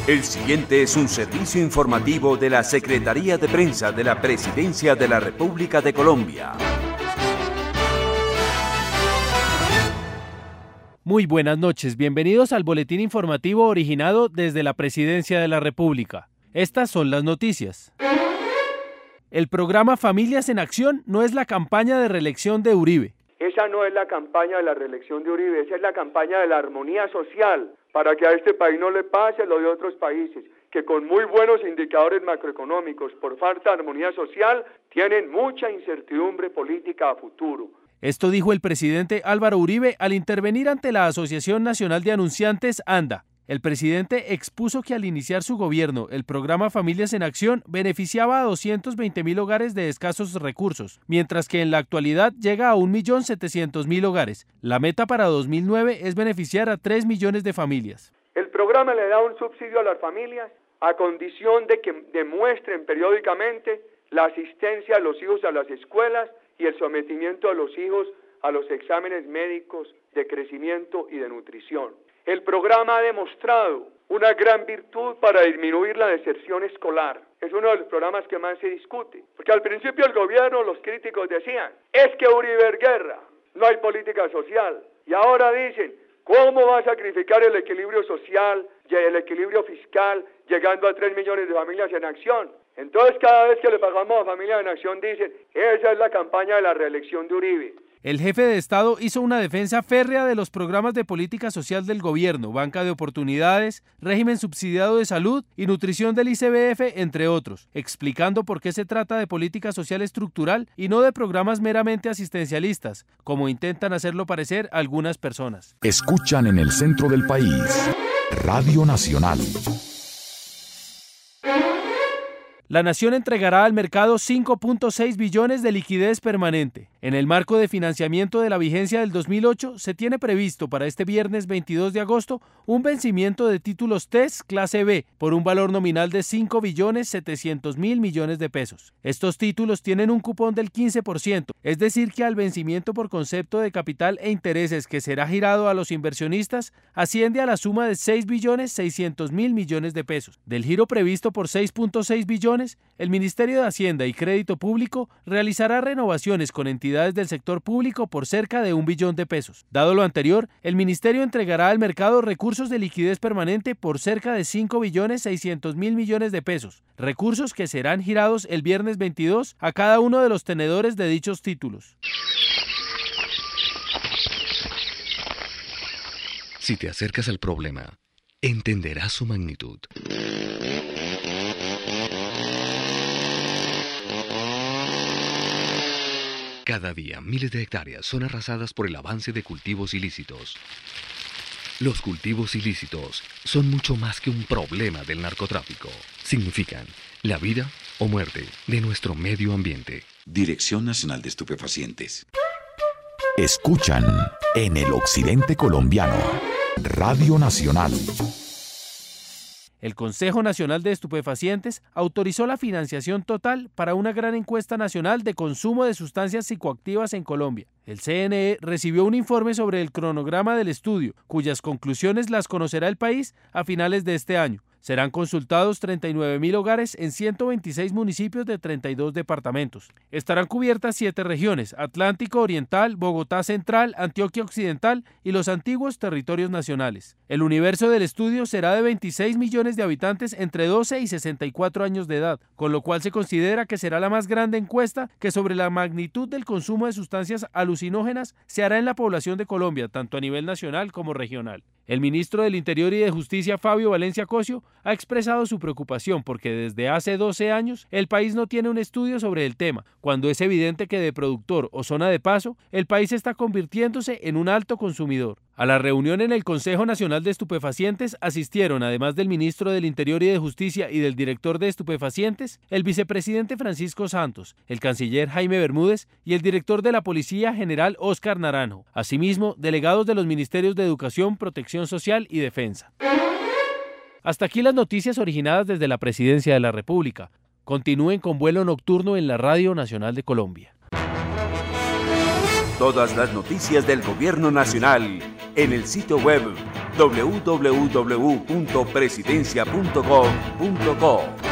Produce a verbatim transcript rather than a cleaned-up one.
El siguiente es un servicio informativo de la Secretaría de Prensa de la Presidencia de la República de Colombia. Muy buenas noches, bienvenidos al boletín informativo originado desde la Presidencia de la República. Estas son las noticias. El programa Familias en Acción no es la campaña de reelección de Uribe. Esa no es la campaña de la reelección de Uribe, esa es la campaña de la armonía social, para que a este país no le pase lo de otros países, que con muy buenos indicadores macroeconómicos, por falta de armonía social, tienen mucha incertidumbre política a futuro. Esto dijo el presidente Álvaro Uribe al intervenir ante la Asociación Nacional de Anunciantes, ANDA. El presidente expuso que al iniciar su gobierno, el programa Familias en Acción beneficiaba a doscientos veinte mil hogares de escasos recursos, mientras que en la actualidad llega a un millón setecientos mil hogares. La meta para dos mil nueve es beneficiar a tres millones de familias. El programa le da un subsidio a las familias a condición de que demuestren periódicamente la asistencia a los hijos a las escuelas y el sometimiento de los hijos a los exámenes médicos de crecimiento y de nutrición. El programa ha demostrado una gran virtud para disminuir la deserción escolar. Es uno de los programas que más se discute. Porque al principio del gobierno los críticos decían, es que Uribe Guerra, no hay política social. Y ahora dicen, ¿cómo va a sacrificar el equilibrio social y el equilibrio fiscal llegando a tres millones de familias en acción? Entonces cada vez que le pagamos a Familias en Acción dicen, esa es la campaña de la reelección de Uribe. El jefe de Estado hizo una defensa férrea de los programas de política social del gobierno, banca de oportunidades, régimen subsidiado de salud y nutrición del I C B F, entre otros, explicando por qué se trata de política social estructural y no de programas meramente asistencialistas, como intentan hacerlo parecer algunas personas. Escuchan en el centro del país, Radio Nacional. La Nación entregará al mercado cinco punto seis billones de liquidez permanente. En el marco de financiamiento de la vigencia del dos mil ocho, se tiene previsto para este viernes veintidós de agosto un vencimiento de títulos T E S clase B por un valor nominal de cinco billones setecientos mil millones de pesos. Estos títulos tienen un cupón del quince por ciento, es decir que al vencimiento por concepto de capital e intereses que será girado a los inversionistas asciende a la suma de seis billones seiscientos mil millones de pesos. Del giro previsto por seis punto seis billones, el Ministerio de Hacienda y Crédito Público realizará renovaciones con entidades del sector público por cerca de un billón de pesos. Dado lo anterior, el Ministerio entregará al mercado recursos de liquidez permanente por cerca de cinco billones seiscientos mil millones de pesos, recursos que serán girados el viernes veintidós a cada uno de los tenedores de dichos títulos. Si te acercas al problema, entenderás su magnitud. Cada día, miles de hectáreas son arrasadas por el avance de cultivos ilícitos. Los cultivos ilícitos son mucho más que un problema del narcotráfico. Significan la vida o muerte de nuestro medio ambiente. Dirección Nacional de Estupefacientes. Escuchan en el occidente colombiano, Radio Nacional. El Consejo Nacional de Estupefacientes autorizó la financiación total para una gran encuesta nacional de consumo de sustancias psicoactivas en Colombia. El C N E recibió un informe sobre el cronograma del estudio, cuyas conclusiones las conocerá el país a finales de este año. Serán consultados treinta y nueve mil hogares en ciento veintiséis municipios de treinta y dos departamentos. Estarán cubiertas siete regiones: Atlántico Oriental, Bogotá Central, Antioquia Occidental y los antiguos territorios nacionales. El universo del estudio será de veintiséis millones de habitantes entre doce y sesenta y cuatro años de edad, con lo cual se considera que será la más grande encuesta que sobre la magnitud del consumo de sustancias alucinógenas se hará en la población de Colombia, tanto a nivel nacional como regional. El ministro del Interior y de Justicia, Fabio Valencia Cosio, ha expresado su preocupación porque desde hace doce años el país no tiene un estudio sobre el tema, cuando es evidente que de productor o zona de paso, el país está convirtiéndose en un alto consumidor. A la reunión en el Consejo Nacional de Estupefacientes asistieron, además del ministro del Interior y de Justicia y del director de Estupefacientes, el vicepresidente Francisco Santos, el canciller Jaime Bermúdez y el director de la Policía General Óscar Naranjo. Asimismo, delegados de los ministerios de Educación, Protección Social y Defensa. Hasta aquí las noticias originadas desde la Presidencia de la República. Continúen con vuelo nocturno en la Radio Nacional de Colombia. Todas las noticias del Gobierno Nacional en el sitio web w w w punto presidencia punto gov punto co.